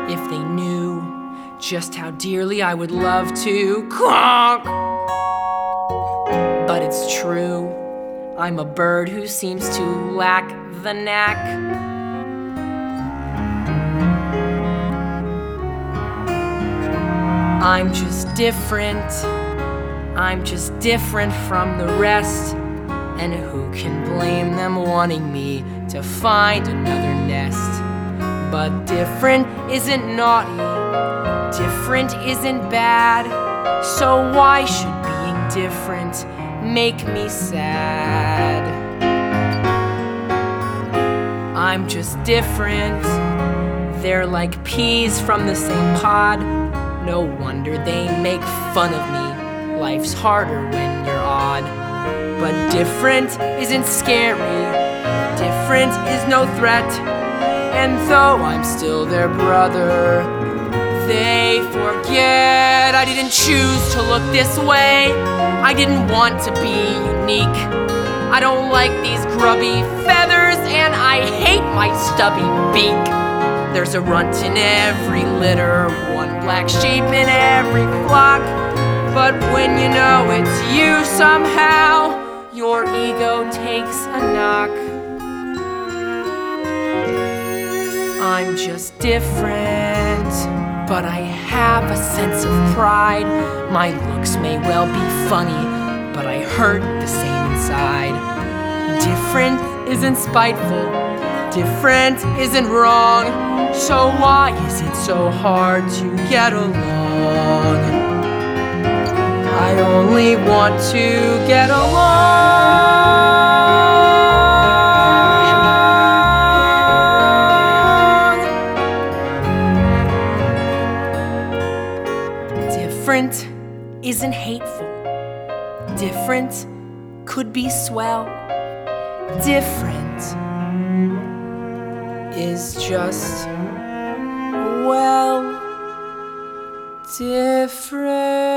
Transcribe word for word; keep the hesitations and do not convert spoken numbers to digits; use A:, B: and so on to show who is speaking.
A: if they knew just how dearly I would love to conk. But it's true, I'm a bird who seems to lack the knack. I'm just different, I'm just different from the rest. And who can blame them wanting me to find another nest? But different isn't naughty, different isn't bad. So why should being different make me sad? I'm just different, they're like peas from the same pod. No wonder they make fun of me, life's harder when you're odd. But different isn't scary, different is no threat. And though I'm still their brother, they forget I didn't choose to look this way. I didn't want to be unique. I don't like these grubby feathers, and I hate my stubby beak. There's a runt in every litter, one black sheep in every flock. But when you know it's you somehow, your ego takes a knock. I'm just different, but I have a sense of pride. My looks may well be funny, but I hurt the same inside. Different isn't spiteful, different isn't wrong. So why is it so hard to get along? I only want to get along. Different isn't hateful. Different could be swell. Different is just, well, different.